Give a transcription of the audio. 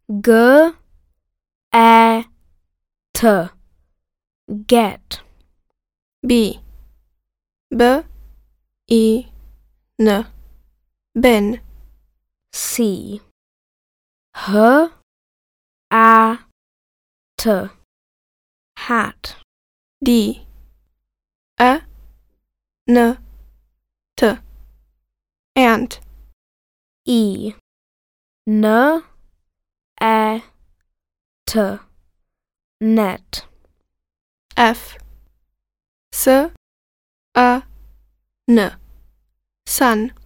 G E T get. B I N bin. C H A T hat. D N T ant. E N E T net. F S A N sun.